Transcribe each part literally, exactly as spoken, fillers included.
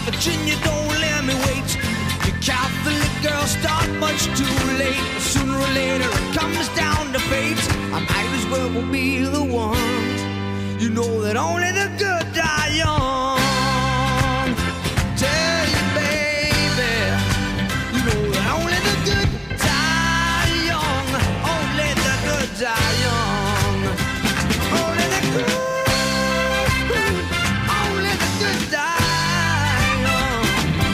Virginia, don't let me wait. You Catholic girls start much too late. Sooner or later it comes down to fate. I might as well be the one. You know that only the good die young. Tell you, baby, you know that only the good die young. Only the good die young. Only the good. Only the good die young.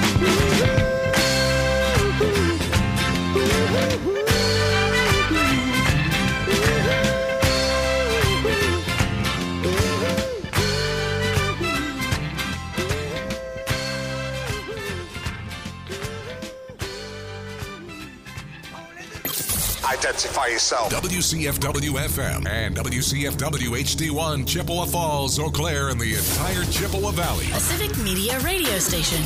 Identify yourself. W C F W F M and W C F W H D one, Chippewa Falls, Eau Claire, and the entire Chippewa Valley. A Civic Media radio station.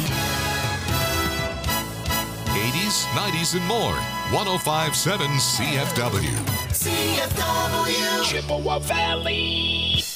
eighties, nineties, and more. one oh five point seven C F W. C F W. Chippewa Valley.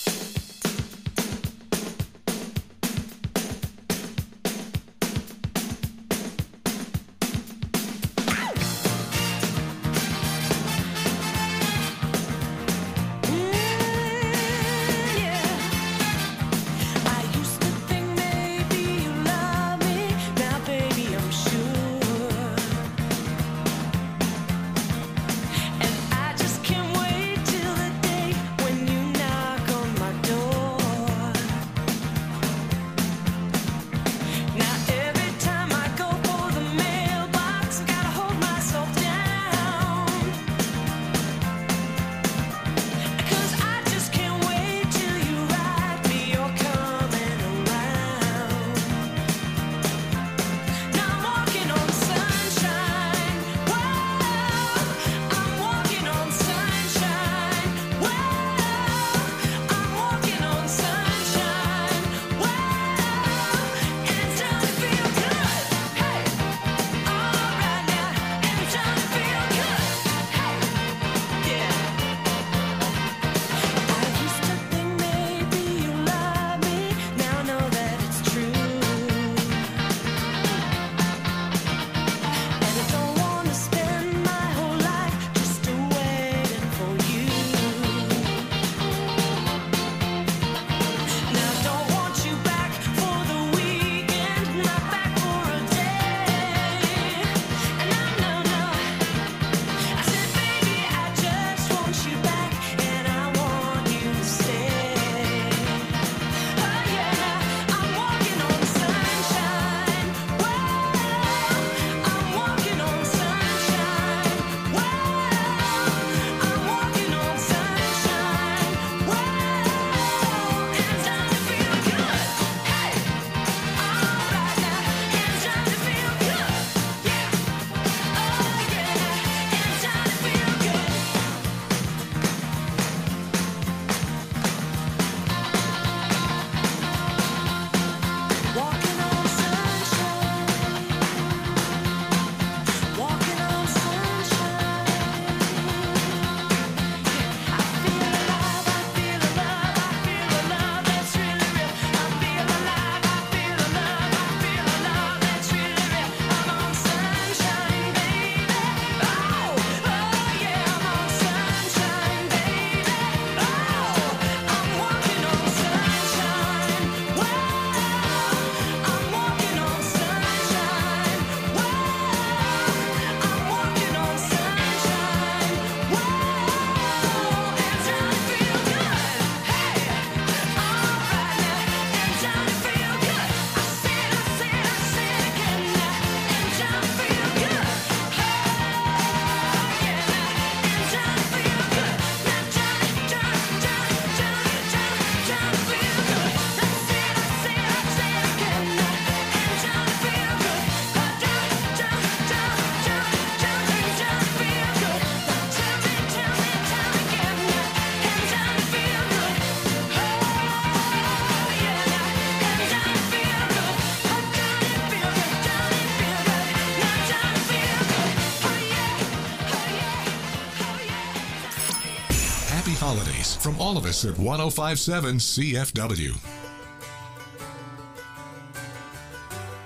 Holidays from all of us at one oh five point seven C F W.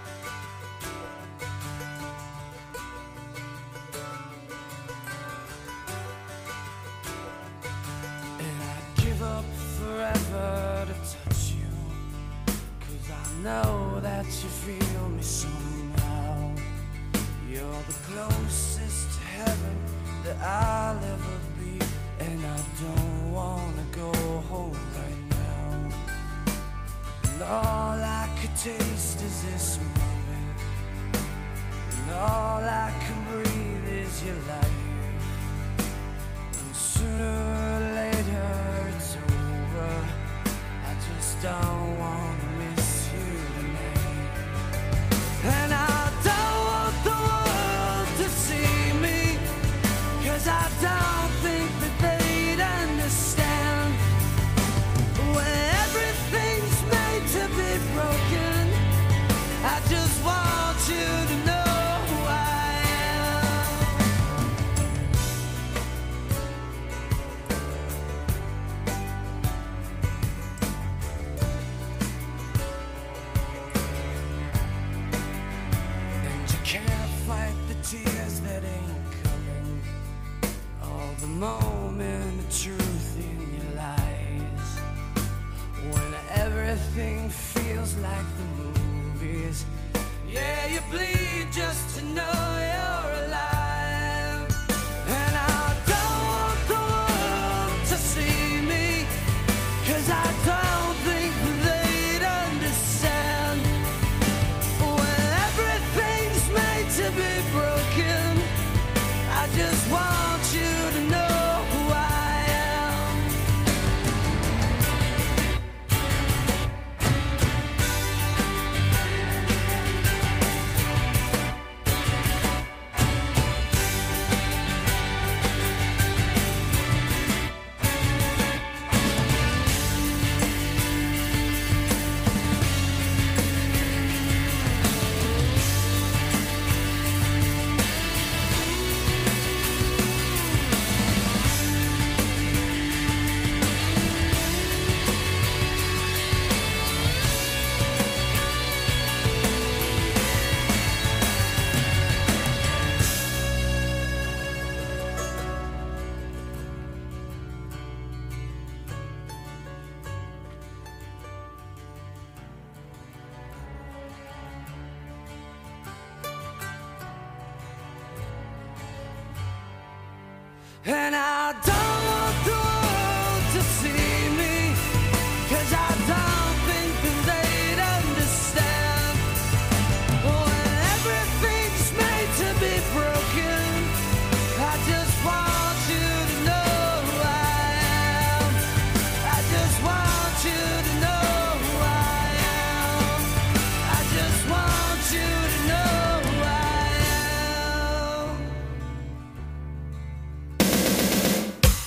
that you feel me somehow. You're the closest to heaven that I'll ever be, and I don't wanna go home right now. And all I could taste is this moment, and all I can breathe is your life. And sooner or later it's over. I just don't wanna miss you tonight. And I don't want the world to see me, 'cause I don't think that they'd understand. When everything's made to be broken, I just want you to know who I am. And you can't fight the tears that ain't coming, all the moment of truth in your lies. When everything feels like the movies, yeah, you bleed just to know you're alive. And I don't want the world to see me, 'cause I don't think they'd understand. When everything's made to be broken, I just want you to know who I am. And I don't want the world to see me, 'cause I don't think that they'd understand. When everything's made to be broken, I just want you to know who I am. I just want you to know who I am. I just want you to know who I am.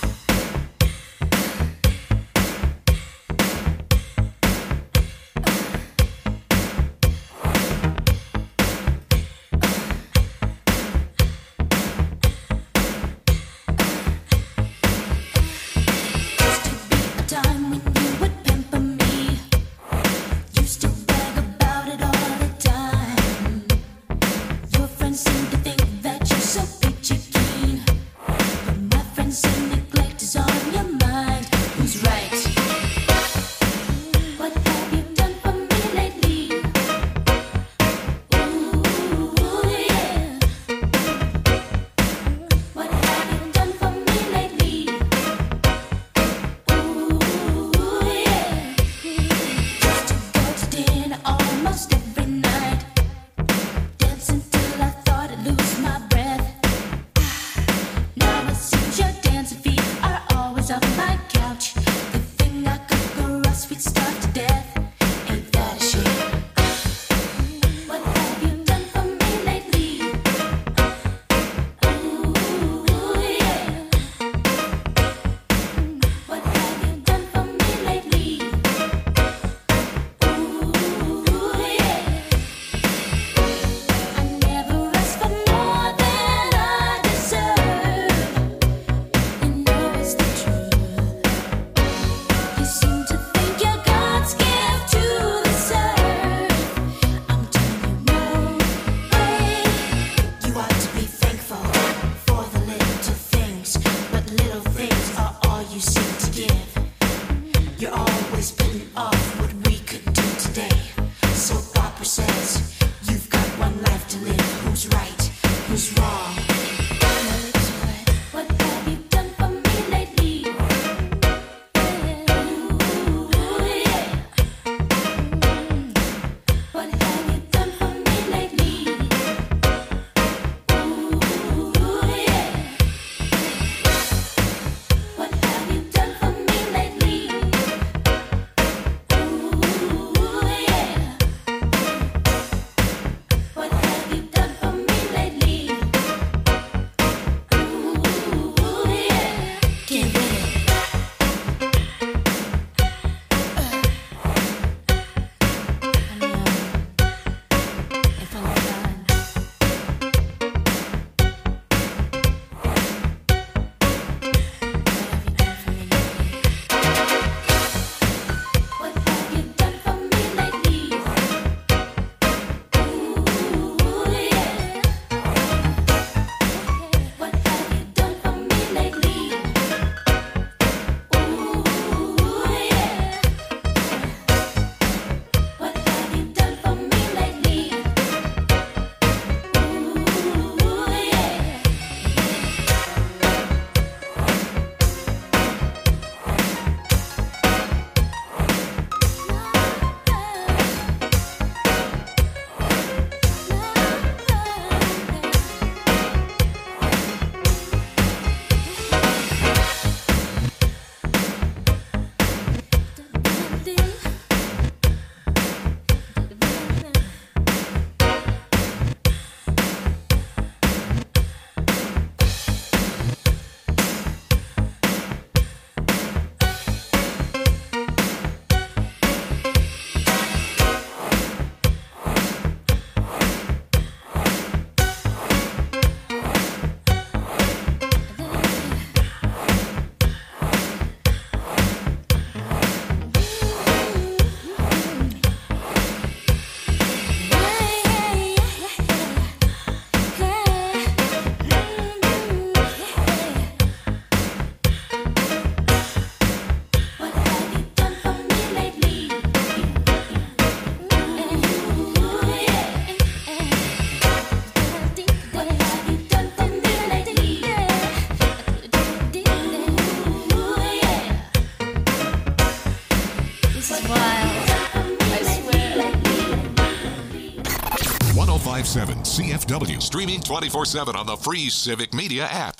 one oh five point seven C F W. Streaming twenty-four seven on the free Civic Media app.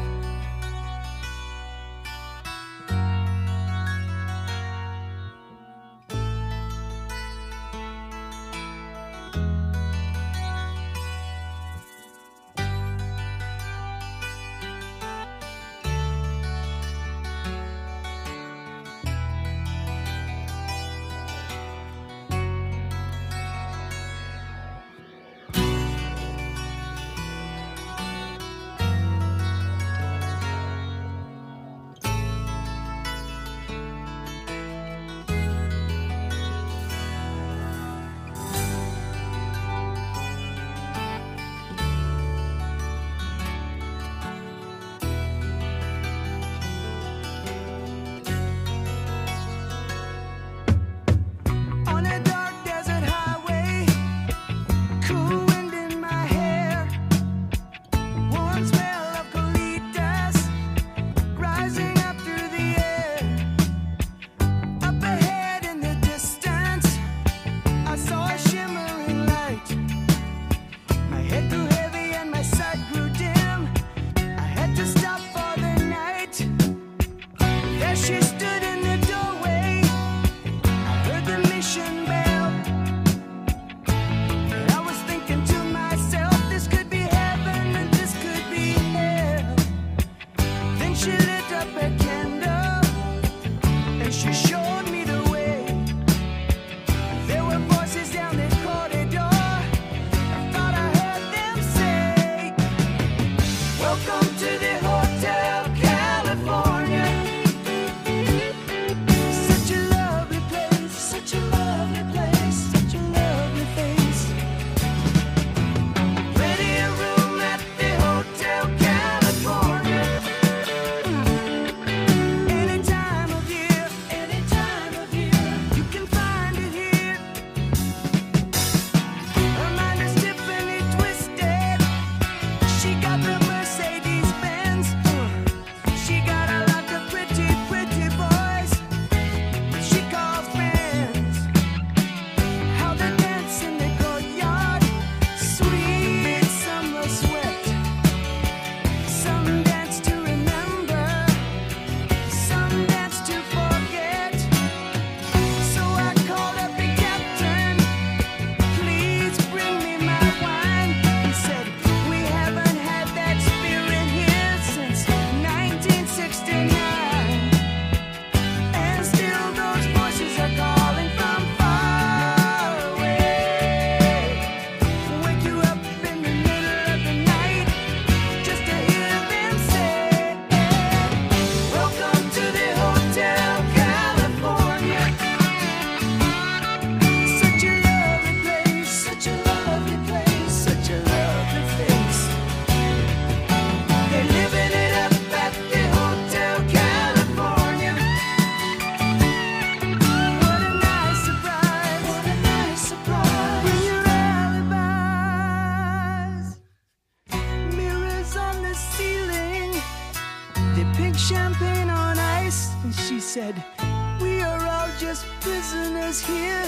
Champagne on ice, and she said, we are all just prisoners here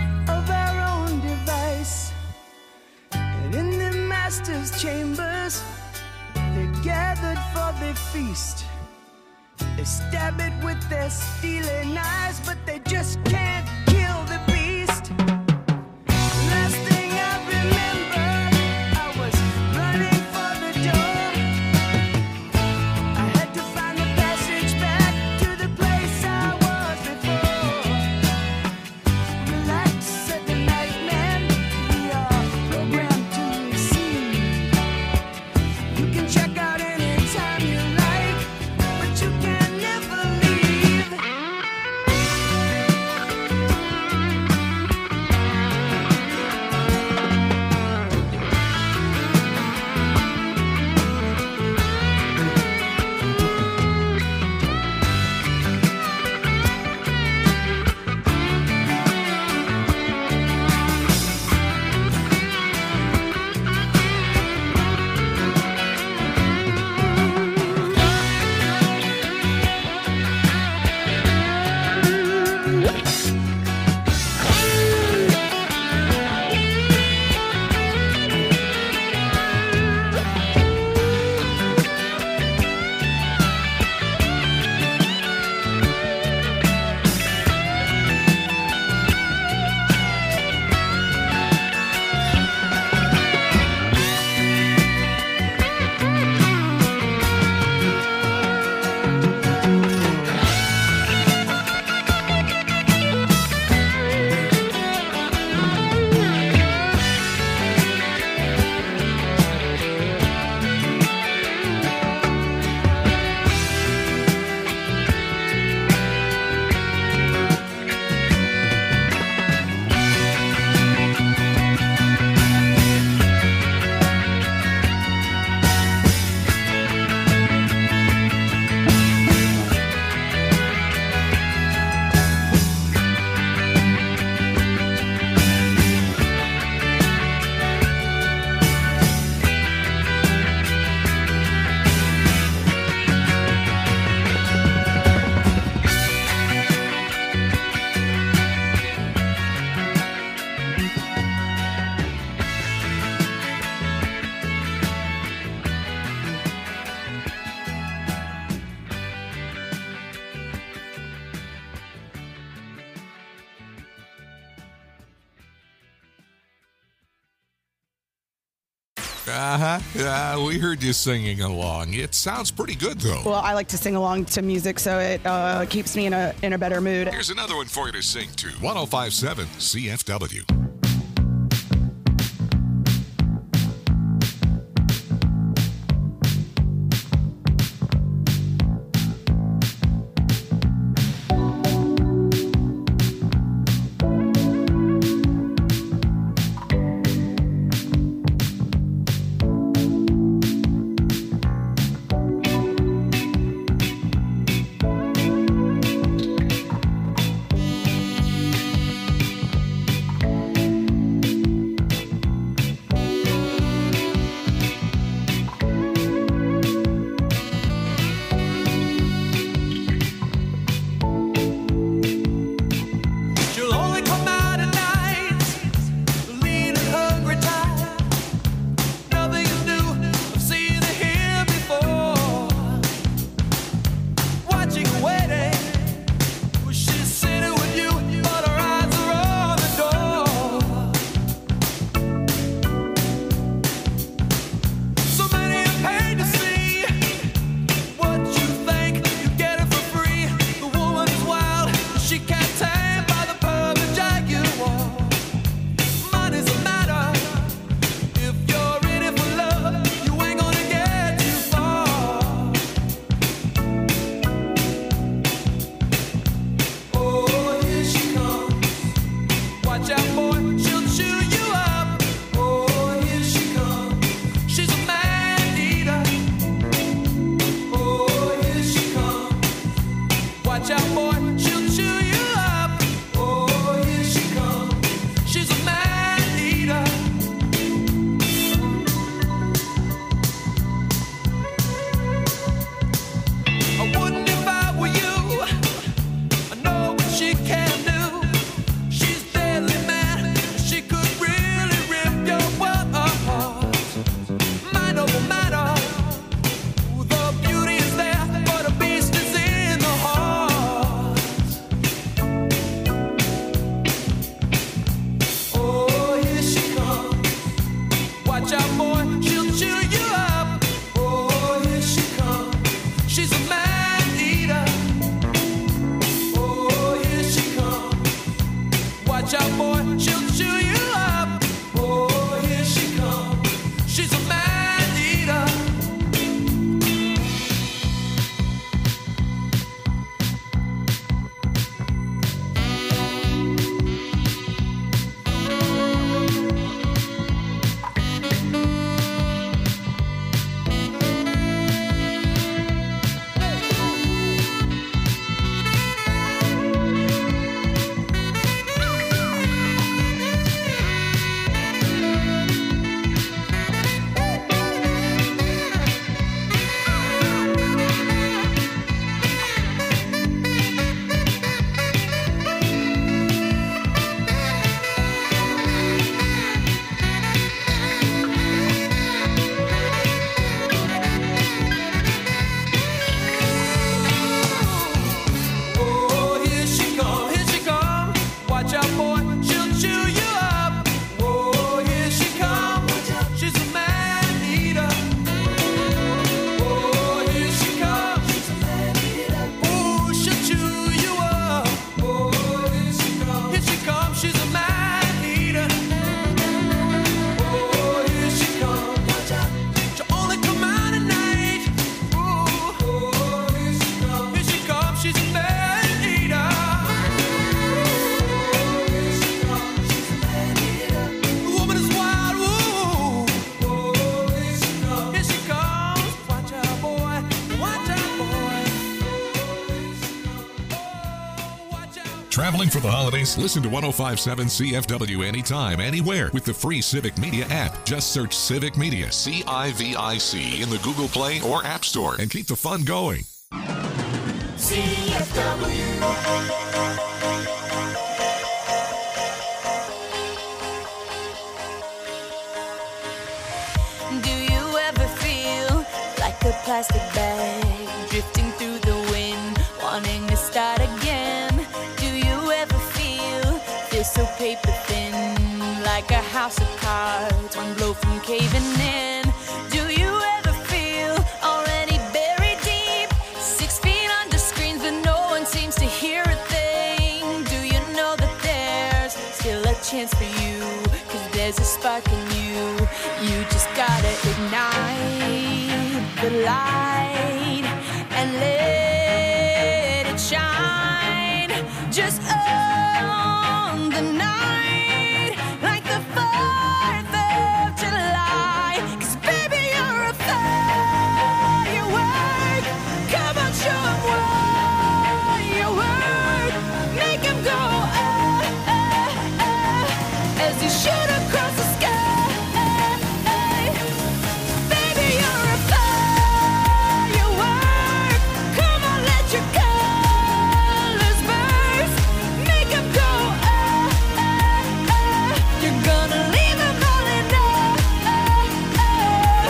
of our own device. And in the master's chambers, they're gathered for their feast. They stab it with their steely knives, but they just can't kill the beast. Last thing I remember, I was running for the door. I had to find the passage back to the place I was before. Relax, said the nightman, we are programmed to receive. You can check out anytime you like, but you can never leave. Uh-huh. Yeah, we heard you singing along. It sounds pretty good, though. Well, I like to sing along to music, so it uh, keeps me in a in a better mood. Here's another one for you to sing to. one oh five point seven C F W. Traveling for the holidays? Listen to one oh five point seven C F W anytime, anywhere with the free Civic Media app. Just search Civic Media, C I V I C, in the Google Play or App Store and keep the fun going. C F W. Do you ever feel like a plastic bag drifting through the wind, wanting to start again? Do you ever feel, feel so paper thin, like a house of cards, one blow from caving in? You just gotta ignite the light and let it shine. Just on the night like the fourth of July. 'Cause baby, you're a firework. Come on, show 'em what you work. Make 'em go ah, ah, ah, as you shoot across the sky. Baby, you're a firework. Come on, let your colors burst. Make 'em go ah, ah, ah. You're gonna leave 'em all in ah, ah.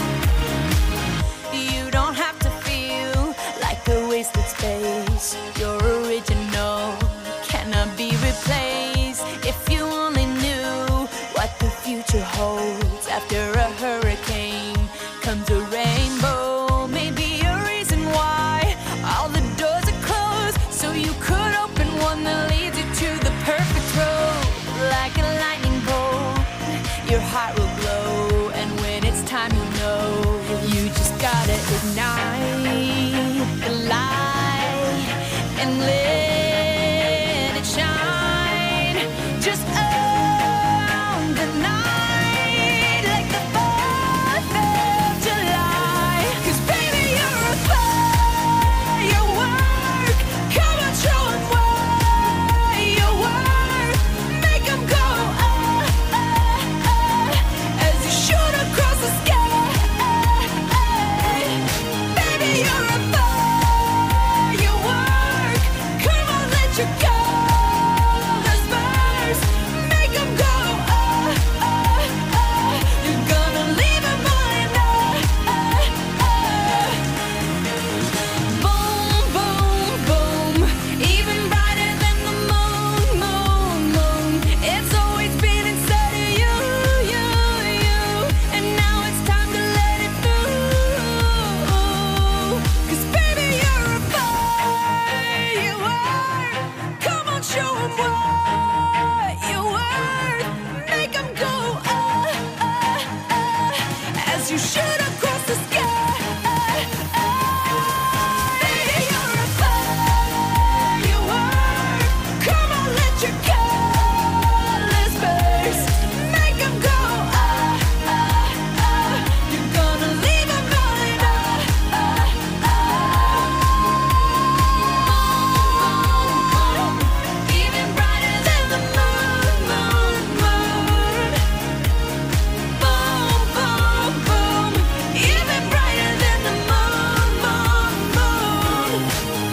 You don't have to feel like a wasted space. Your original cannot be replaced. If you only knew what the future holds after a hurricane comes a rainbow. Maybe a reason why all the doors are closed, so you could open one that leads you to the perfect road. Like a lightning bolt, your heart will glow, and when it's time, you know you just gotta ignite the light and let it shine. Just on the night like the fourth of July. 'Cause baby, you're a firework. Come on, show 'em what you work. Make 'em go ah, ah, ah, as you shoot across the sky. Baby, you're a firework. Come on, let your colors burst. Make 'em go ah, ah, ah. You're gonna leave 'em all in ah, ah, ah. Boom, boom, boom. Even brighter than the moon, moon, moon. It's always been inside of you, you, you. And now it's time to let it through. 'Cause baby, you're a firework. Come on, show 'em what you worth. Make 'em go ah, ah, ah, as you shoot across the sky. Baby, you're a firework. Come on, let your colors burst. Make 'em go ah, ah, ah. You're gonna leave 'em all in ah, ah, ah. Even brighter than the moon, moon, moon. Boom, boom, boom. Even brighter than the moon, moon, moon.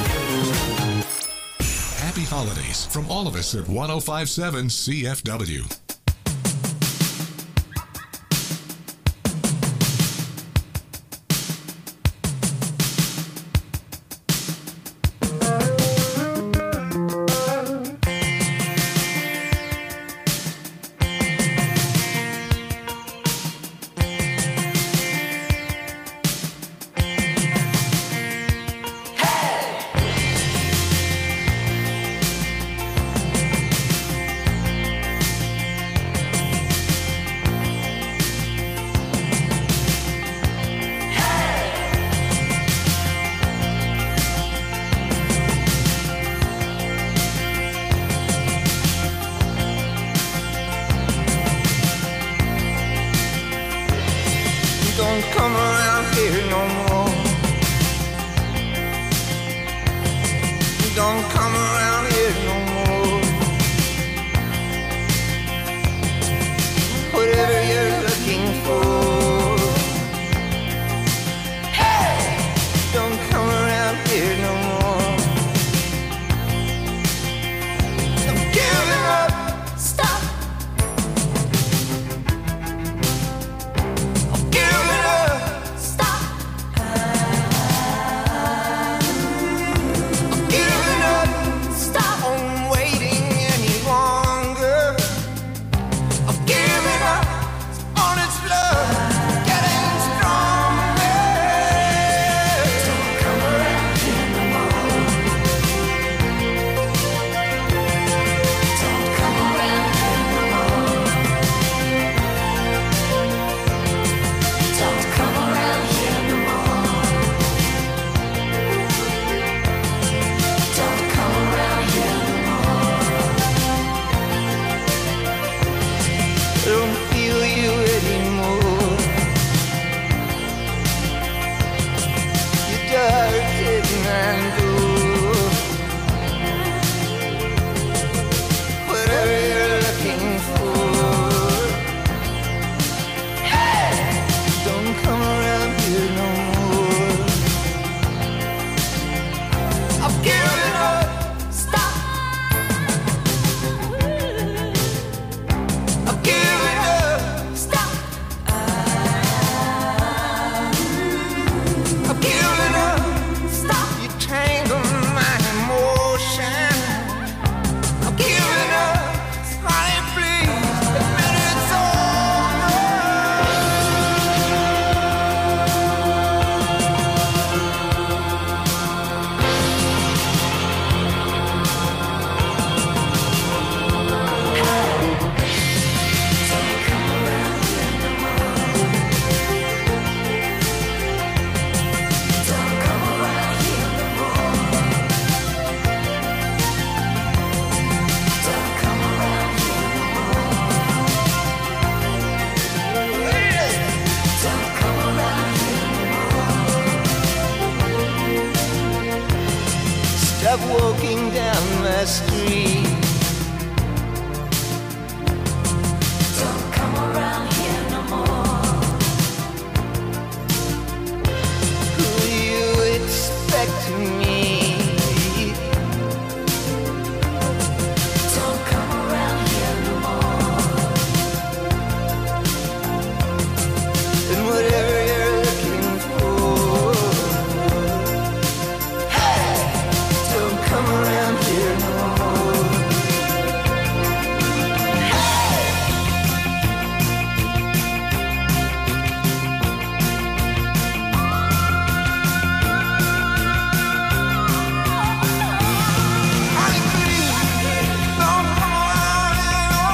Happy holidays from all of us at one oh five point seven C F W. Don't come around here no more. Don't come around here no more. Whatever you're looking for, hey, don't come around here no more. I'm giving up. Stop. Giving up. Stop. Giving up. Stop. love walking down my street. Don't come around here no more. Who you expect to meet? Don't come around here no more. And whatever you're looking for, hey, don't come around here no more. Honey, please, don't come around here no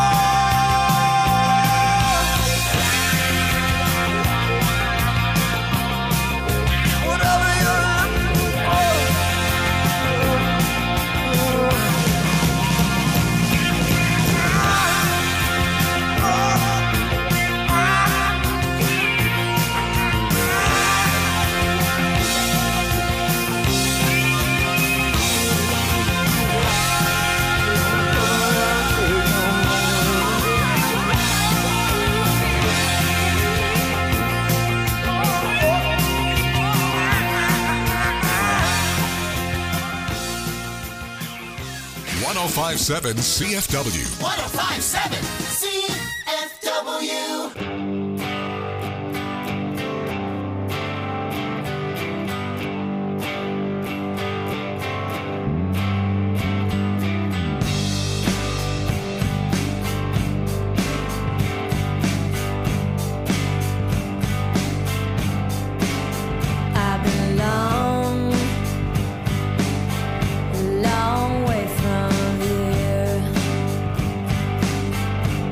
more. Whatever you're looking for. one oh five point seven C F W. one oh five point seven C F W. I've been a long, long way from here.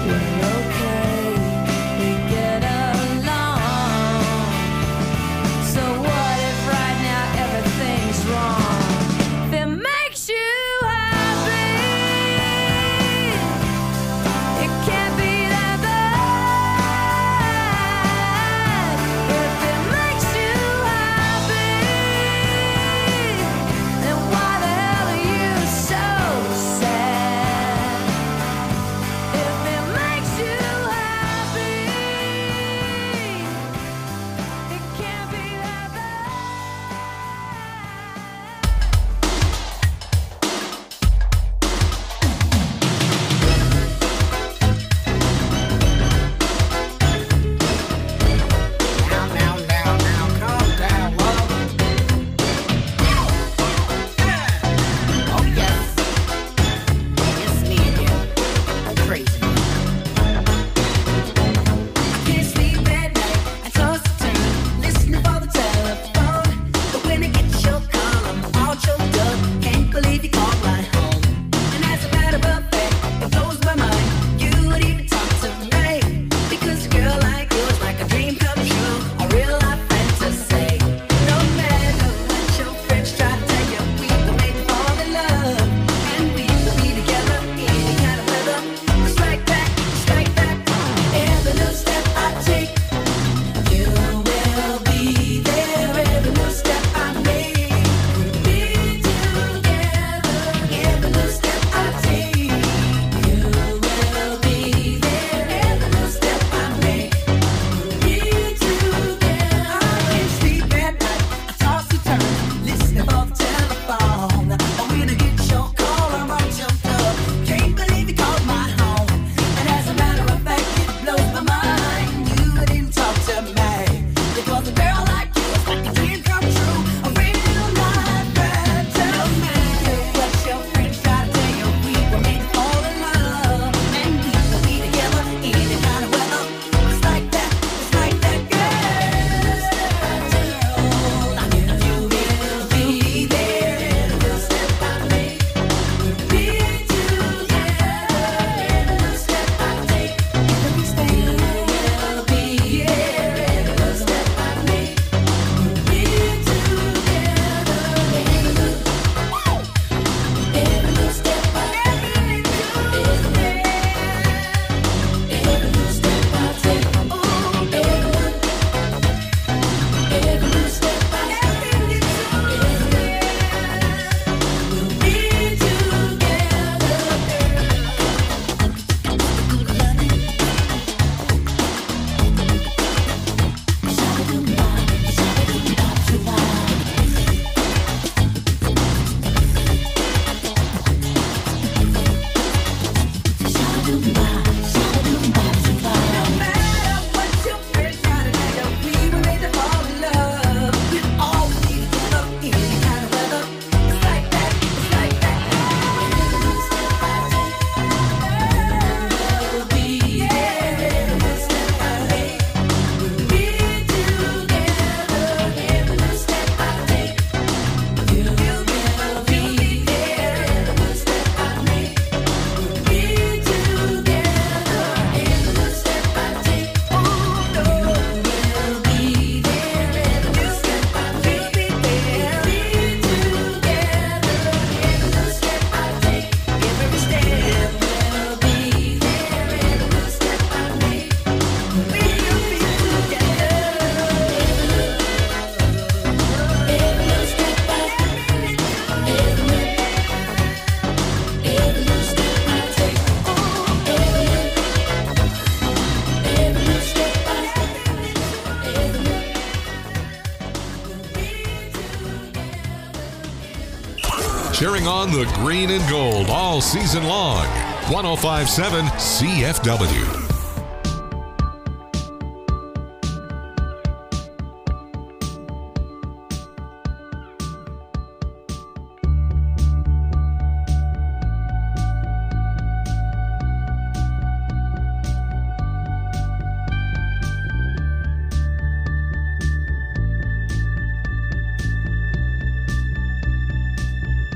Cheering on the green and gold all season long. one oh five point seven C F W.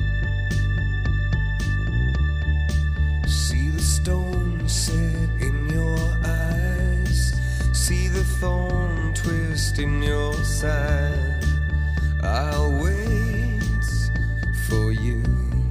See the stone set in twist in your side. I'll wait for you.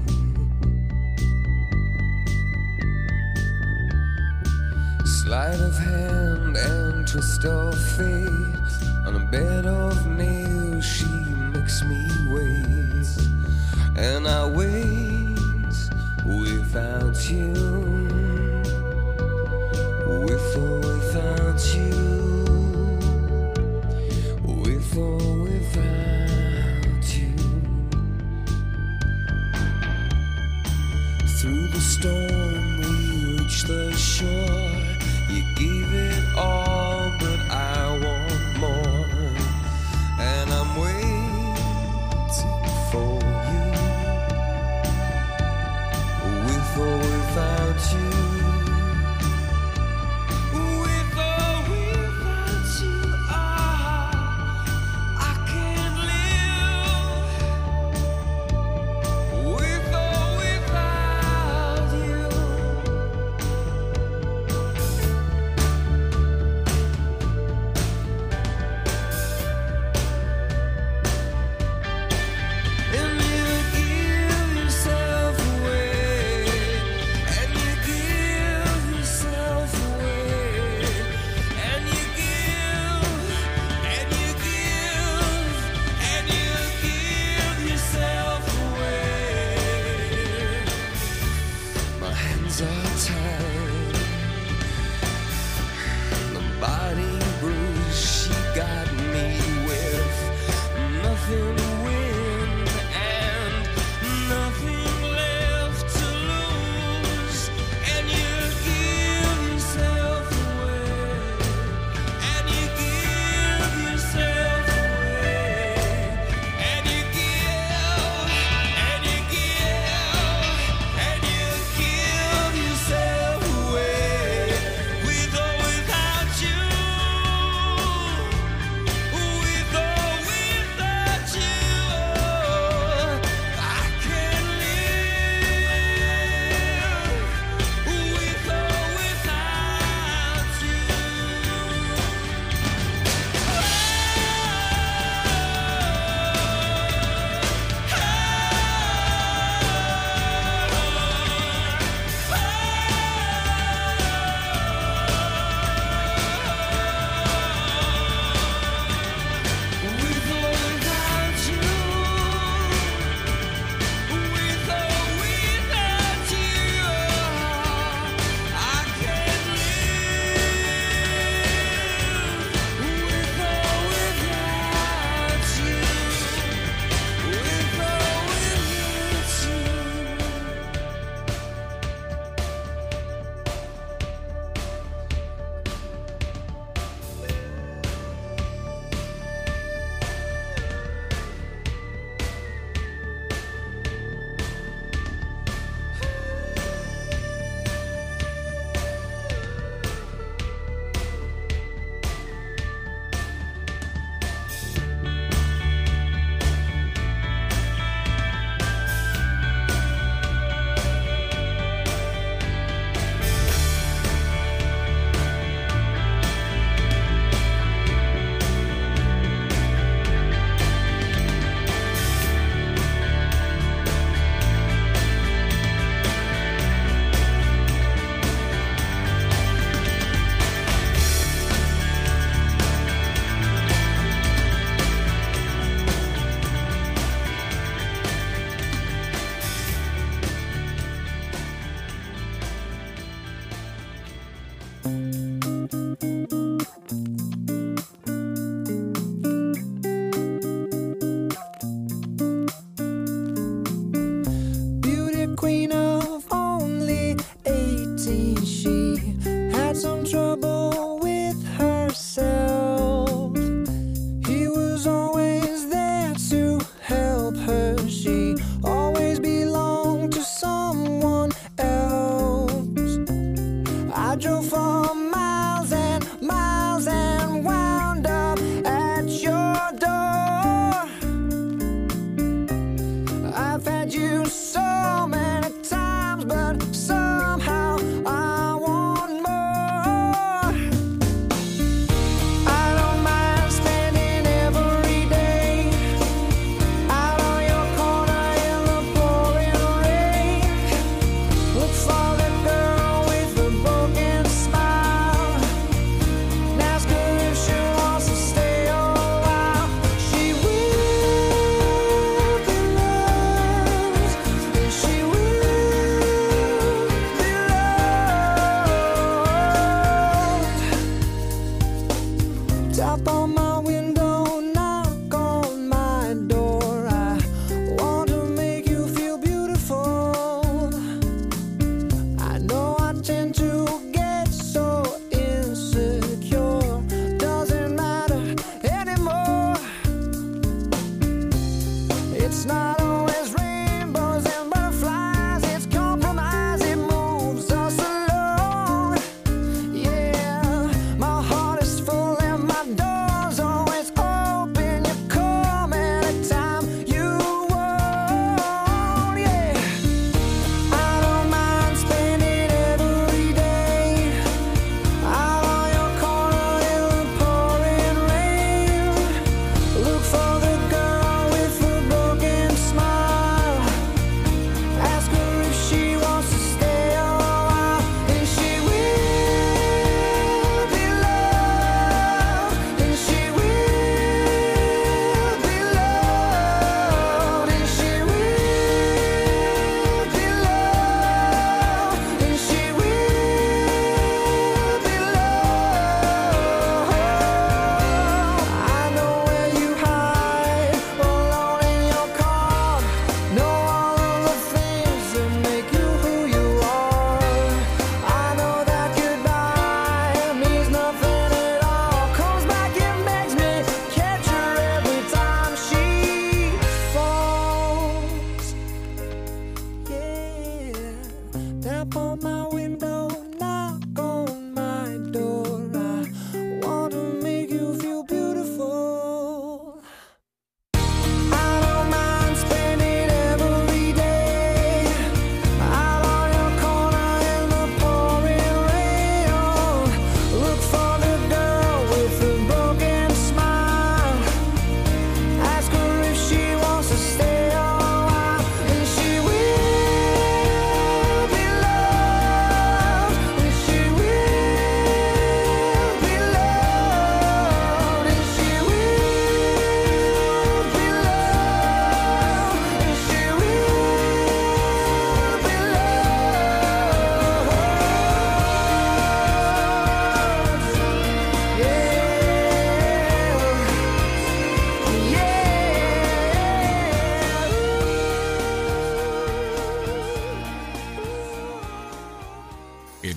Sleight of hand and twist of fate. On a bed of nails she makes me wait. And I wait without you. With or without you. With or without you. Through the storm we reach the shore. You gave it all, but I want more. And I'm waiting for you. With or without you. With or without you. Ah, I can't live. With or without you. And you give yourself away. And you give yourself away. And you give. And you give. And you give yourself away. My hands are tied. The body bruise she got me with. Nothing to win and nothing left to lose. And you give yourself away. And you give yourself away. And you give. And you give. And you give yourself away. With or without you. With or without you. I can't live. With or without you. With or without you. With or without you. I can't live. With or without you. With or beauty queen of only eighteen, she had some trouble with herself. He was always there to help her. She always belonged to someone else. I drove for miles and miles and wound up at your door. I've had you so many times, but somehow I want more. I don't mind staying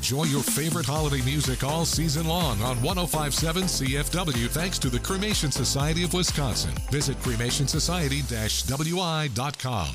Enjoy your favorite holiday music all season long on one oh five point seven C F W thanks to the Cremation Society of Wisconsin. Visit cremation society dash w i dot com.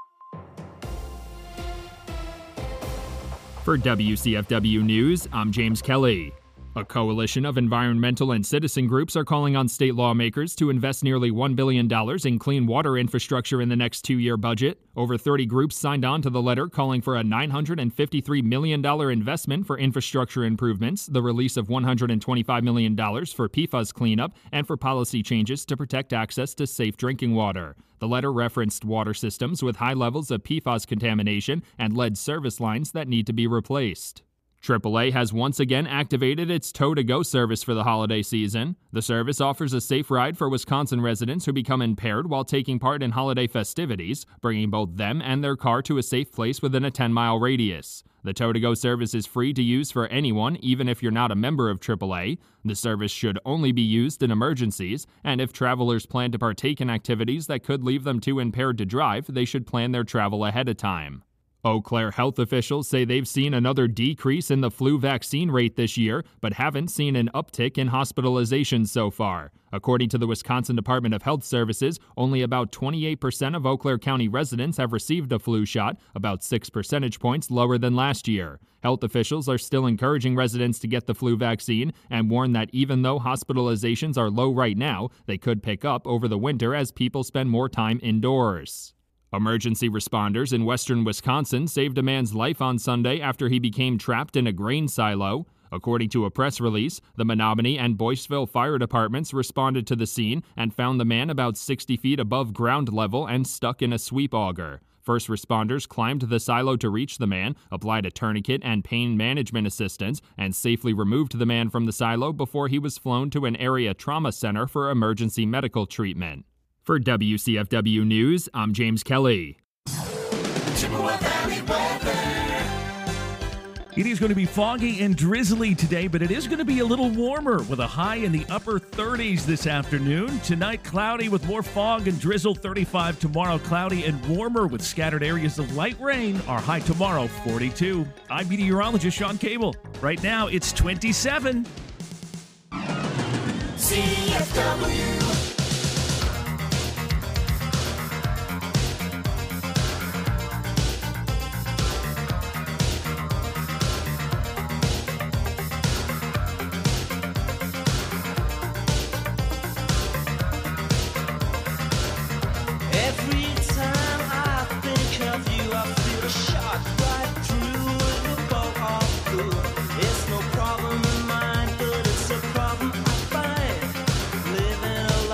For W C F W News, I'm James Kelly. A coalition of environmental and citizen groups are calling on state lawmakers to invest nearly one billion dollars in clean water infrastructure in the next two-year budget. Over thirty groups signed on to the letter calling for a nine hundred fifty-three million dollars investment for infrastructure improvements, the release of one hundred twenty-five million dollars for P FAS cleanup, and for policy changes to protect access to safe drinking water. The letter referenced water systems with high levels of P FAS contamination and lead service lines that need to be replaced. triple A has once again activated its Tow-to-Go service for the holiday season. The service offers a safe ride for Wisconsin residents who become impaired while taking part in holiday festivities, bringing both them and their car to a safe place within a ten-mile radius. The Tow-to-Go service is free to use for anyone, even if you're not a member of triple A. The service should only be used in emergencies, and if travelers plan to partake in activities that could leave them too impaired to drive, they should plan their travel ahead of time. Eau Claire health officials say they've seen another decrease in the flu vaccine rate this year, but haven't seen an uptick in hospitalizations so far. According to the Wisconsin Department of Health Services, only about twenty-eight percent of Eau Claire County residents have received a flu shot, about six percentage points lower than last year. Health officials are still encouraging residents to get the flu vaccine and warn that even though hospitalizations are low right now, they could pick up over the winter as people spend more time indoors. Emergency responders in western Wisconsin saved a man's life on Sunday after he became trapped in a grain silo. According to a press release, the Menominee and Boyceville fire departments responded to the scene and found the man about sixty feet above ground level and stuck in a sweep auger. First responders climbed the silo to reach the man, applied a tourniquet and pain management assistance, and safely removed the man from the silo before he was flown to an area trauma center for emergency medical treatment. For W C F W News, I'm James Kelly. Chippewa Valley weather. It is going to be foggy and drizzly today, but it is going to be a little warmer with a high in the upper thirties this afternoon. Tonight, cloudy with more fog and drizzle, thirty-five tomorrow, cloudy and warmer with scattered areas of light rain. Our high tomorrow, forty-two. I'm meteorologist Sean Cable. Right now, it's twenty-seven. C F W. It's no problem in mine, but it's a problem I find living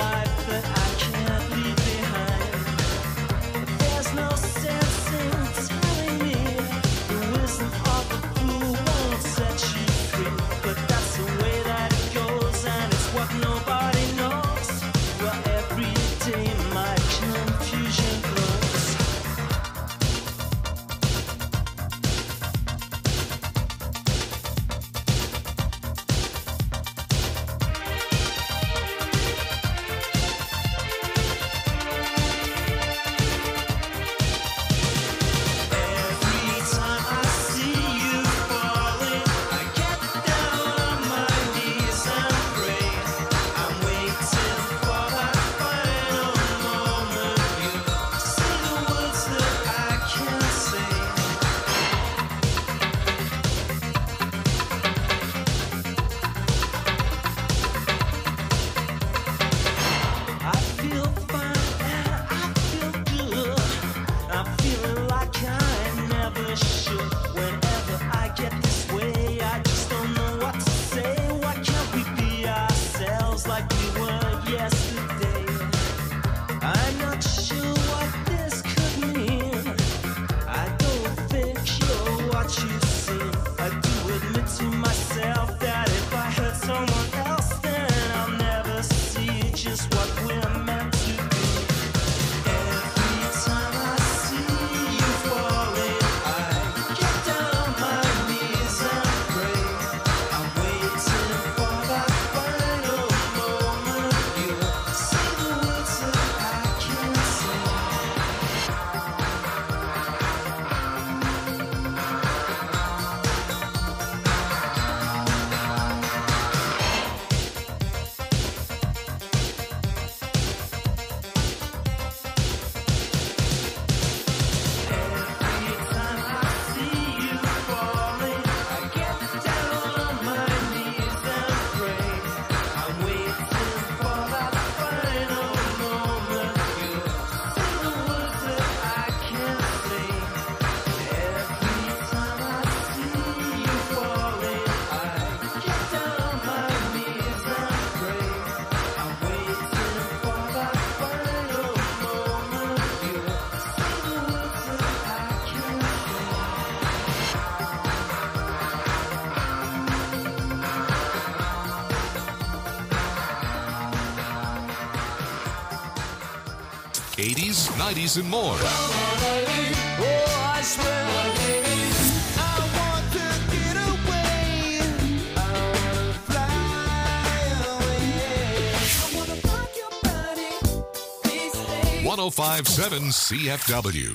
eighties, nineties, and more. Oh, I swear, I want to get away. I wanna fly away. I wanna rock your body. Please stay. one oh five point seven C F W.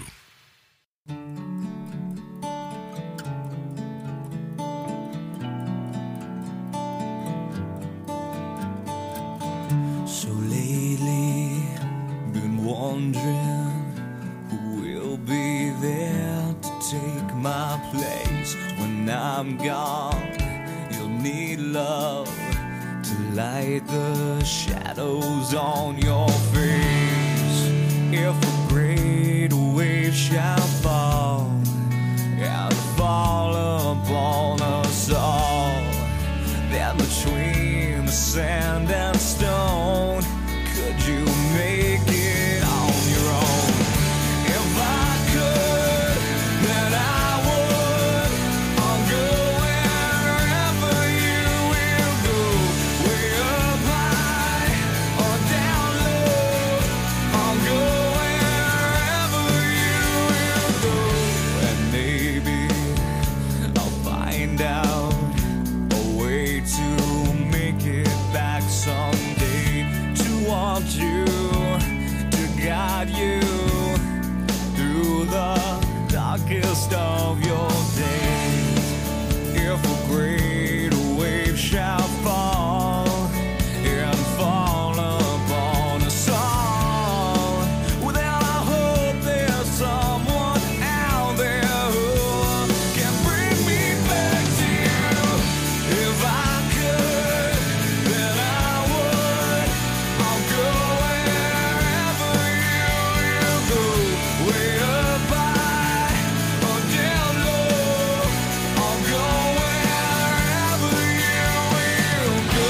So lately, been wondering who will be there to take my place when I'm gone. You'll need love to light the shadows on your face. If a great wave shall fall and fall upon us all, then between the sand and stone, could you make it on your own? If I could, then I would. I'll go wherever you will go, way up high or down low. I'll go wherever you will go, and maybe I'll find out a way to make it back someday, to want you, to guide you through the darkest of your days. If a great wave shall fall and fall upon us all, well, then I hope there's someone out there who can bring me back to you. If I could, then I would. I'll go wherever you will go, way up high or down low. I'll go wherever you will go.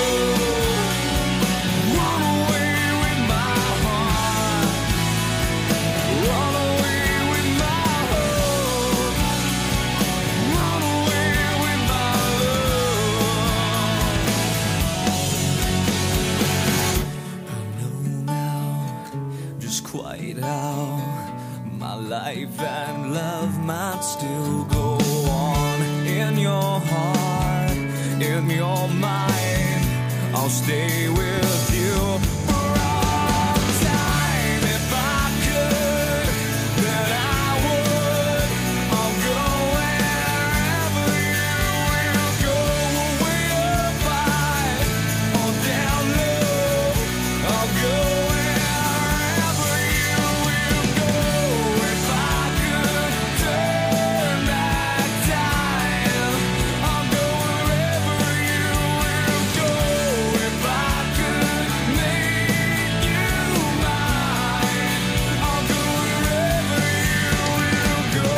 Run away with my heart, run away with my hope, run away with my love. I know now just quite how my life and love might still go on. In your heart, in your mind, I'll stay with you for all time. If I could, then I would. I'll go wherever you will go, way up high or down low. I'll go wherever you will go. If I could turn back time, I'll go wherever you will go. If I could make you mine, I'll go wherever you will go.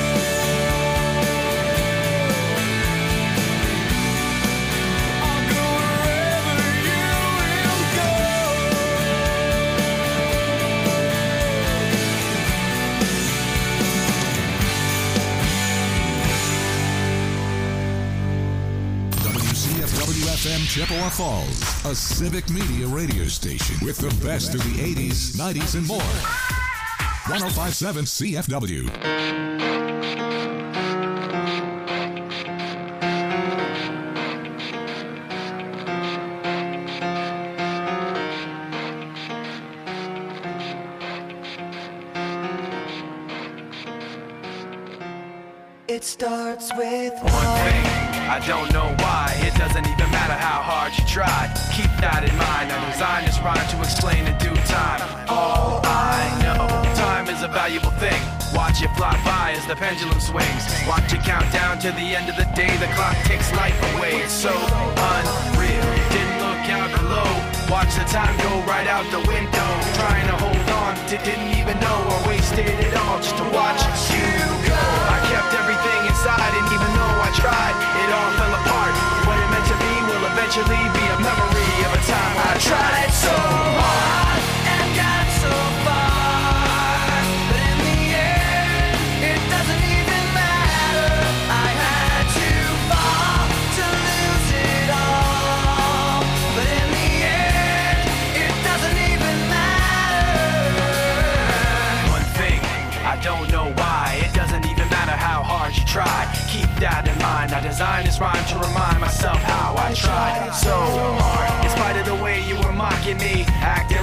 I'll go wherever you will W C F W F M Chippewa Falls, a civic media radio station with the best of the eighties, nineties, and more. one oh five point seven C F W. It starts with One thing, I don't know why. It doesn't even matter how hard you try. Keep that in mind. I designed this rhyme to explain in due time. All I know, time is a valuable thing. Watch it fly by as the pendulum swings. Watch it count down to the end of the day. The clock takes life away. It's so unreal. Didn't look out below. Watch the time go right out the window. Trying to hold on to didn't even know or wasted it all just to watch you go. I kept everything inside, and even though I tried, it all fell apart. What it meant to be will eventually be a memory of a time I tried so hard and got so far, but in the end, it doesn't even matter. I had to fall to lose it all, but in the end, it doesn't even matter. me, acting